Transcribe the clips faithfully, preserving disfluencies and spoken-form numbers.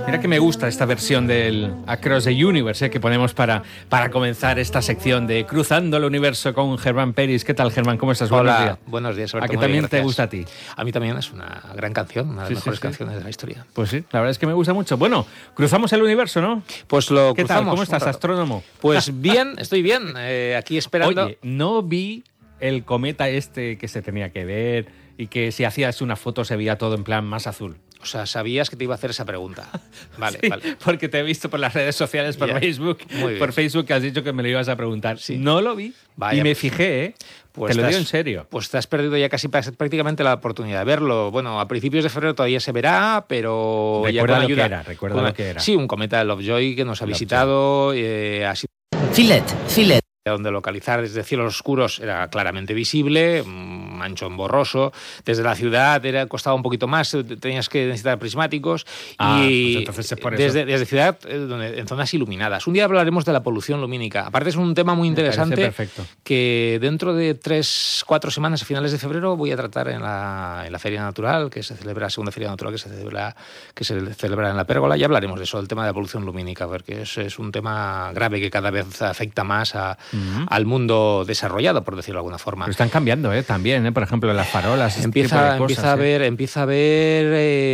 Mira que me gusta esta versión del Across the Universe eh, que ponemos para, para comenzar esta sección de Cruzando el Universo con Germán Peris. ¿Qué tal, Germán? ¿Cómo estás? Hola, buenos días. Buenos días, Alberto. ¿A qué Muy también bien, te gracias. gusta a ti? A mí también es una gran canción, una de las Sí, mejores sí, sí. canciones de la historia. Pues sí, la verdad es que me gusta mucho. Bueno, cruzamos el universo, ¿no? Pues lo ¿Qué cruzamos. tal? ¿Cómo estás, un rato. astrónomo? Pues bien, estoy bien. Eh, aquí esperando. Oye, no vi el cometa este que se tenía que ver y que si hacías una foto se veía todo en plan más azul. O sea, sabías que te iba a hacer esa pregunta. Vale, Sí, vale. porque te he visto por las redes sociales, por Ya. Facebook, Muy bien. por Facebook que has dicho que me lo ibas a preguntar. Sí. No lo vi Vaya, y me pues- fijé, ¿eh? Pues te lo te digo has- en serio. Pues te has perdido ya casi pra- prácticamente la oportunidad de verlo. Bueno, a principios de febrero todavía se verá, pero ya Recuerda con lo que ayuda. era, recuerda con- lo que era. Sí, un cometa de Lovejoy que nos ha Lovejoy. visitado, eh, ha sido Filet, filet. donde localizar desde cielos oscuros era claramente visible, un manchón borroso. Desde la ciudad era costaba un poquito más, tenías que necesitar prismáticos. Ah, y pues entonces es por eso. desde, desde ciudad, eh, donde, en zonas iluminadas. Un día hablaremos de la polución lumínica. Aparte es un tema muy Me parece interesante perfecto. que dentro de tres, cuatro semanas, a finales de febrero, voy a tratar en la, en la Feria Natural, que se celebra, la segunda Feria Natural que se celebra, que se celebra en la Pérgola. Ya hablaremos de eso, del tema de la polución lumínica, porque es, es un tema grave que cada vez afecta más a Ujú. al mundo desarrollado, por decirlo de alguna forma. Pero están cambiando, ¿eh? También, ¿eh? Por ejemplo, las farolas. este tipo Empieza, de cosas, empieza a ¿eh? haber, empieza a haber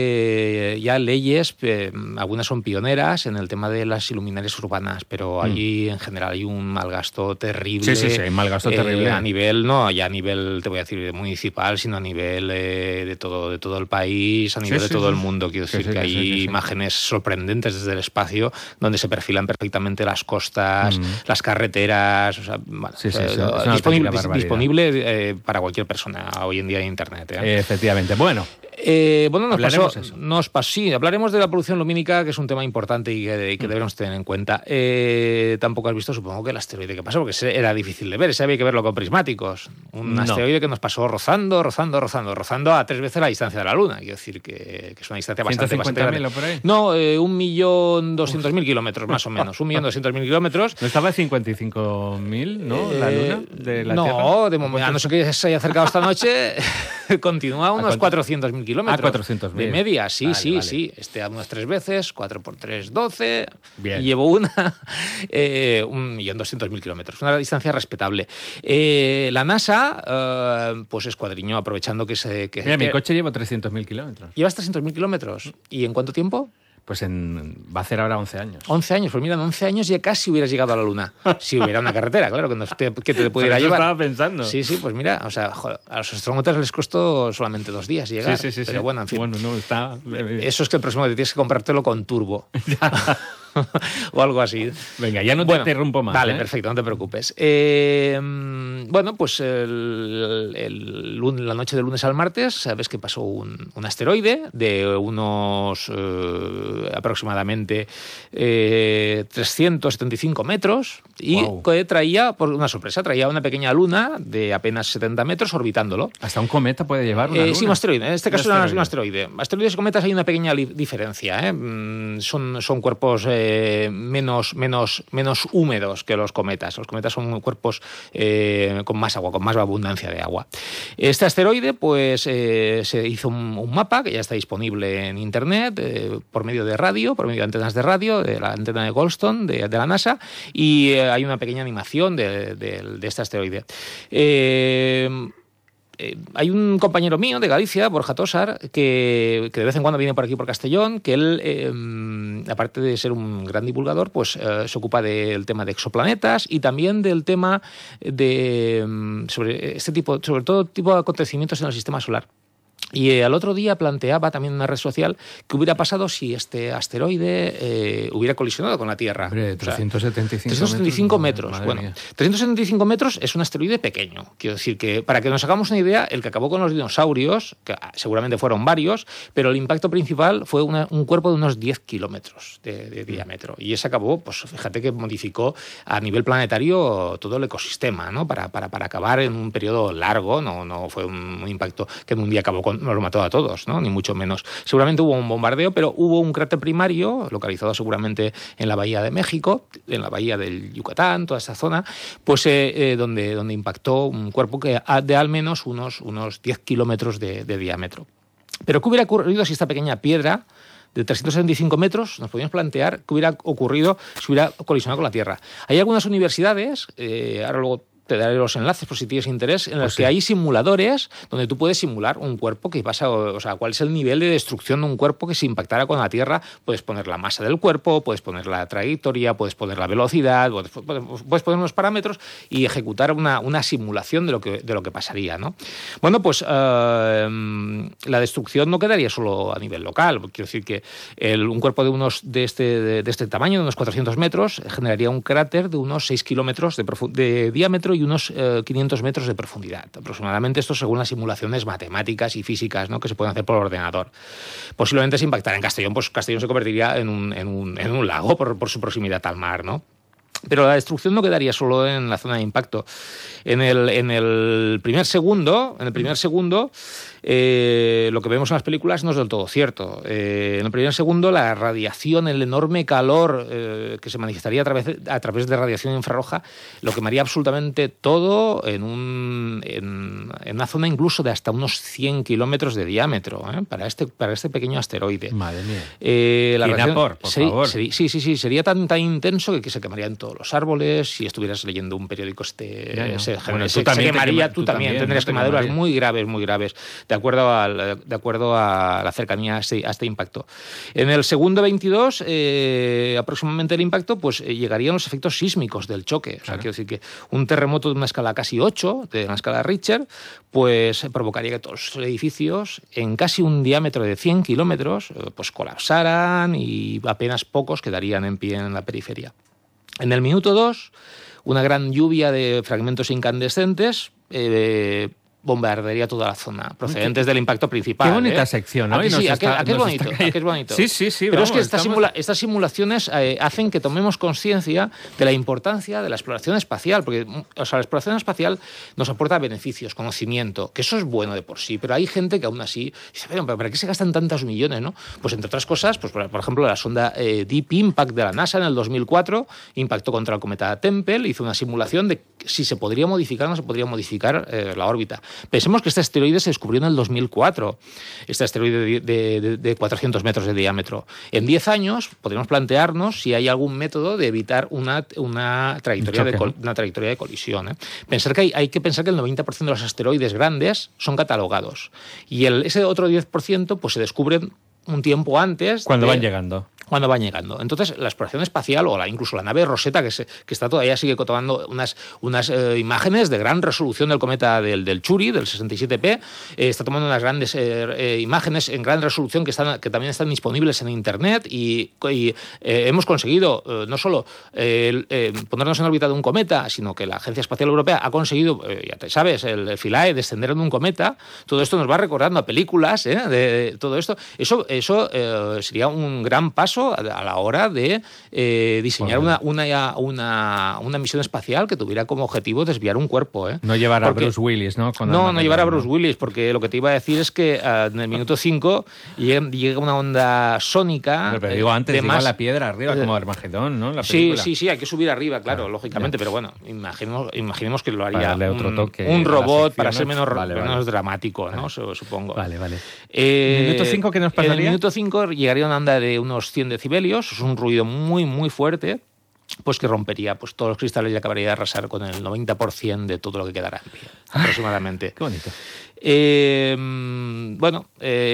eh, ya leyes, eh, algunas son pioneras en el tema de las iluminarias urbanas, pero Mm. allí en general hay un mal gasto terrible. Sí, sí, sí, hay mal gasto eh, terrible. A nivel, no ya a nivel, te voy a decir, municipal, sino a nivel eh, de todo de todo el país, a Sí, nivel sí, de todo sí. el mundo. Quiero Sí, decir sí, que sí, hay sí, sí. imágenes sorprendentes desde el espacio donde se perfilan perfectamente las costas, Mm. las carreteras, o sea, bueno, Sí, sí, eh, sí, es una disponible, auténtica barbaridad. disponible eh, para cualquier persona hoy en día en Internet. ¿eh? Eh, Efectivamente. Bueno, Eh, bueno, nos Hablaremos pasó, eso. nos pasó, sí, hablaremos de la polución lumínica, que es un tema importante y que, y que debemos tener en cuenta. Eh, tampoco has visto, supongo, que el asteroide que pasó, porque ese era difícil de ver, ese había que verlo con prismáticos. Un No. asteroide que nos pasó rozando, rozando, rozando, rozando a tres veces la distancia de la Luna. Quiero decir que, que es una distancia bastante, bastante ciento cincuenta mil grande. o por ahí. No, eh, un millón doscientos mil kilómetros, más o menos. Un millón doscientos mil kilómetros. ¿no estaba en cincuenta y cinco mil, no? La Eh, luna de la no, Tierra. de momento, a no ser que se haya acercado esta noche, continúa a unos cuánto? cuatrocientos mil kilómetros. A cuatrocientos mil. De media, sí, Vale, sí, vale. sí. Este a unas tres veces, cuatro por tres, doce. Bien. Y llevo una, eh, un millón doscientos mil kilómetros. Una distancia respetable. Eh, la NASA, eh, pues escuadriñó, aprovechando que se... Que, Mira, mi que- coche lleva trescientos mil kilómetros. ¿Llevas trescientos mil kilómetros? ¿Y en cuánto tiempo? Pues en, va a hacer ahora once años. once años. Pues mira, en once años ya casi hubieras llegado a la Luna. Si hubiera una carretera, claro, que, nos te, que te pudiera Por eso llevar. estaba pensando. Sí, sí, pues mira, o sea, joder, a los astronautas les costó solamente dos días llegar. sí, sí, sí. Pero sí. bueno, en fin. Bueno, no, está... Eso es que el próximo día tienes que comprártelo con turbo. O algo así. Venga, ya no te Bueno, interrumpo más. Vale, ¿eh? perfecto, no te preocupes. Eh, mm, bueno, pues el, el lun- la noche del lunes al martes, sabes que pasó un, un asteroide de unos eh, aproximadamente eh, trescientos setenta y cinco metros y Guau. que traía, por una sorpresa, traía una pequeña luna de apenas setenta metros orbitándolo. Hasta un cometa puede llevar una Eh, luna. sí, un asteroide. En este Un caso era asteroide. un asteroide. Asteroides y cometas hay una pequeña li- diferencia. ¿eh? Mm, Son, son cuerpos eh, menos, menos, menos húmedos que los cometas. Los cometas son cuerpos eh, con más agua, con más abundancia de agua. Este asteroide, pues, eh, se hizo un, un mapa que ya está disponible en Internet eh, por medio de radio, por medio de antenas de radio, de la antena de Goldstone, de, de la NASA, y eh, hay una pequeña animación de, de- de este asteroide. Eh, Eh, hay un compañero mío de Galicia, Borja Tosar, que, que de vez en cuando viene por aquí por Castellón, que él, eh, aparte de ser un gran divulgador, pues eh, se ocupa del tema de exoplanetas y también del tema de mm, sobre este tipo, sobre todo tipo de acontecimientos en el sistema solar. Y eh, al otro día planteaba también en una red social qué hubiera pasado si este asteroide eh, hubiera colisionado con la Tierra. Hombre, O sea, trescientos setenta y cinco trescientos setenta y cinco metros. Madre Bueno, mía. trescientos setenta y cinco metros es un asteroide pequeño. Quiero decir que, para que nos hagamos una idea, el que acabó con los dinosaurios, que ah, seguramente fueron varios, pero el impacto principal fue una- un cuerpo de unos diez kilómetros de, de diámetro. Y ese acabó, pues fíjate que modificó a nivel planetario todo el ecosistema, ¿no? Para, para, para acabar en un periodo largo, no, no fue un, un impacto que en un día acabó con, nos lo mató a todos, ¿no? Ni mucho menos. Seguramente hubo un bombardeo, pero hubo un cráter primario, localizado seguramente en la bahía de México, en la bahía del Yucatán, toda esa zona, pues eh, eh, donde, donde impactó un cuerpo que ha- de al menos unos, unos diez kilómetros de, de diámetro. Pero ¿qué hubiera ocurrido si esta pequeña piedra de trescientos setenta y cinco metros, nos podíamos plantear qué hubiera ocurrido si hubiera colisionado con la Tierra. Hay algunas universidades, eh, ahora luego te daré los enlaces por si tienes interés, en los pues que sí. hay simuladores donde tú puedes simular un cuerpo que pasa, o sea, cuál es el nivel de destrucción de un cuerpo que si impactara con la Tierra. Puedes poner la masa del cuerpo, puedes poner la trayectoria, puedes poner la velocidad, puedes, puedes poner unos parámetros y ejecutar una, una simulación de lo que, de lo que pasaría, ¿no? Bueno, pues eh, la destrucción no quedaría solo a nivel local. Quiero decir que el, un cuerpo de, unos, de, este, de, de este tamaño, de unos cuatrocientos metros, generaría un cráter de unos seis kilómetros de, de diámetro y unos eh, quinientos metros de profundidad, aproximadamente. Esto según las simulaciones matemáticas y físicas, ¿no?, que se pueden hacer por ordenador. Posiblemente si impactara en Castellón, pues Castellón se convertiría en un, en un, en un lago por, por su proximidad al mar, ¿no? Pero la destrucción no quedaría solo en la zona de impacto. En el, en el primer segundo, en el primer segundo eh, lo que vemos en las películas no es del todo cierto. Eh, en el primer segundo, la radiación, el enorme calor eh, que se manifestaría a través, a través de radiación infrarroja, lo quemaría absolutamente todo en, un, en, en una zona incluso de hasta unos cien kilómetros de diámetro, ¿eh? para, este, para este pequeño asteroide. Madre mía. Eh, la radiación, por, por sería, favor. Sería, sí, sí, sí. Sería tan, tan intenso que, que se quemaría en todos los árboles. Si estuvieras leyendo un periódico, este, ya, ya. se, Bueno, se, tú también se quemaría, te, tú, tú también, también tendrías no quemaduras quemaría. muy graves, muy graves, de acuerdo, al, de acuerdo a la cercanía a este, a este impacto. En el segundo veintidós, eh, aproximadamente el impacto, pues eh, llegarían los efectos sísmicos del choque. O sea, claro. Quiero decir que un terremoto de una escala casi ocho, de una escala Richter, pues provocaría que todos los edificios, en casi un diámetro de cien kilómetros, eh, pues colapsaran y apenas pocos quedarían en pie en la periferia. En el minuto dos, una gran lluvia de fragmentos incandescentes eh, bombardearía toda la zona, procedentes del impacto principal. Qué bonita ¿eh? sección, ¿no? Aquí sí, aquí, está, aquí es bonito, aquí es bonito. Sí, sí, sí. Pero vamos, es que esta estamos... simula, estas simulaciones eh, hacen que tomemos conciencia de la importancia de la exploración espacial, porque o sea, la exploración espacial nos aporta beneficios, conocimiento, que eso es bueno de por sí, pero hay gente que aún así dice, pero ¿para qué se gastan tantos millones, no? Pues entre otras cosas, pues por, por ejemplo, la sonda eh, Deep Impact de la NASA en el dos mil cuatro impactó contra el cometa Tempel, hizo una simulación de si se podría modificar o no se podría modificar eh, la órbita. Pensemos que este asteroide se descubrió en el dos mil cuatro, este asteroide de, de, de, de cuatrocientos metros de diámetro. En diez años podríamos plantearnos si hay algún método de evitar una, una, trayectoria, de col, una trayectoria de colisión. ¿eh? Pensar que hay, hay que pensar que el noventa por ciento de los asteroides grandes son catalogados y el, ese otro diez por ciento pues, se descubren un tiempo antes. Cuando de, van llegando. Cuando van llegando. Entonces, la exploración espacial o la, incluso la nave Rosetta, que, se, que está todavía sigue tomando unas, unas eh, imágenes de gran resolución del cometa del, del Chury, del sesenta y siete P, eh, está tomando unas grandes eh, eh, imágenes en gran resolución que, están, que también están disponibles en Internet y, y eh, hemos conseguido eh, no solo eh, eh, ponernos en órbita de un cometa, sino que la Agencia Espacial Europea ha conseguido, eh, ya te sabes, el, el Philae, descender en un cometa. Todo esto nos va recordando a películas, ¿eh? de, de todo esto. Eso, eso eh, sería un gran paso a la hora de eh, diseñar una, una, una, una misión espacial que tuviera como objetivo desviar un cuerpo. ¿eh? No llevar porque, a Bruce Willis, ¿no? Con no, no llevar a Bruce Willis, porque lo que te iba a decir es que uh, en el minuto cinco llega, llega una onda sónica. Pero, pero digo, antes de lleva más, la piedra arriba, como Armagedón, ¿no? La sí, sí, sí, hay que subir arriba, claro, claro lógicamente, ya. Pero bueno, imaginemos, imaginemos que lo haría un, toque un robot sección, para ser menos, vale, menos vale. dramático, ¿no? Vale. Supongo. Vale, vale. Eh, ¿En el minuto cinco qué nos pasaría? En el minuto cinco llegaría una onda de unos cien decibelios, es un ruido muy, muy fuerte, pues que rompería pues, todos los cristales y acabaría de arrasar con el noventa por ciento de todo lo que quedará en pie, aproximadamente. Qué bonito. Eh, bueno,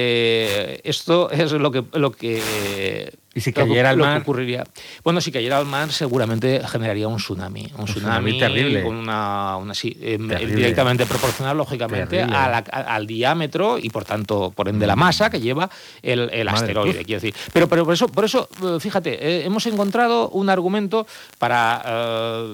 eh, esto es lo que... Lo que ¿Y si cayera al mar? Lo que ocurriría. Bueno, si cayera al mar seguramente generaría un tsunami. Un, un tsunami, tsunami terrible. Con una, una sí, eh, directamente proporcional, lógicamente, a la, a, al diámetro y, por tanto, por ende, la masa que lleva el, el asteroide. Quiero decir. Pero, pero por eso, por eso fíjate, eh, hemos encontrado un argumento para eh,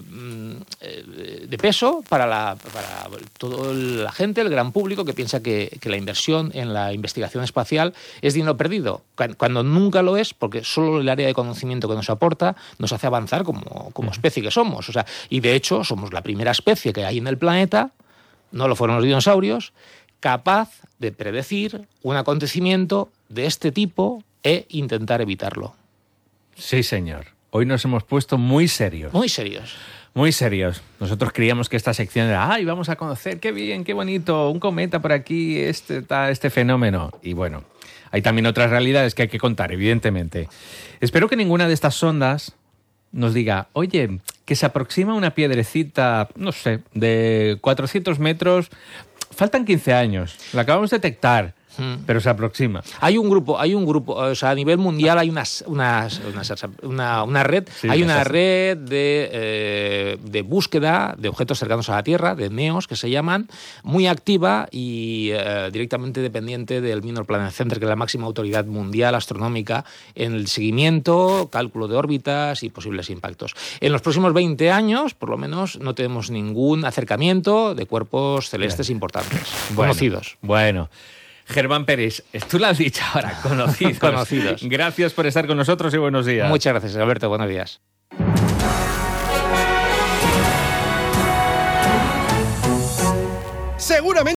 de peso para, la, para toda la gente, el gran público, que piensa que, que la inversión en la investigación espacial es dinero perdido, cuando nunca lo es, porque solo el área de conocimiento que nos aporta nos hace avanzar como, como especie que somos. O sea, y de hecho somos la primera especie que hay en el planeta, no lo fueron los dinosaurios, capaz de predecir un acontecimiento de este tipo e intentar evitarlo. Sí, señor. Hoy nos hemos puesto muy serios. Muy serios. Muy serios. Nosotros creíamos que esta sección era, ay, vamos a conocer, qué bien, qué bonito, un cometa por aquí, este, este fenómeno. Y bueno, hay también otras realidades que hay que contar, evidentemente. Espero que ninguna de estas sondas nos diga, oye, que se aproxima una piedrecita, no sé, de cuatrocientos metros, faltan quince años, la acabamos de detectar. Pero se aproxima. Hay un grupo, hay un grupo, o sea, a nivel mundial hay unas, unas, unas una, una red, sí, hay una red de, eh, de búsqueda de objetos cercanos a la Tierra, de NEOS, que se llaman, muy activa y eh, directamente dependiente del Minor Planet Center, que es la máxima autoridad mundial astronómica en el seguimiento, cálculo de órbitas y posibles impactos. En los próximos veinte años, por lo menos, no tenemos ningún acercamiento de cuerpos celestes Bien. importantes, bueno, conocidos. Bueno. Germán Peris, tú lo has dicho ahora, conocidos. conocidos. Gracias por estar con nosotros y buenos días. Muchas gracias, Alberto. Buenos días. Seguramente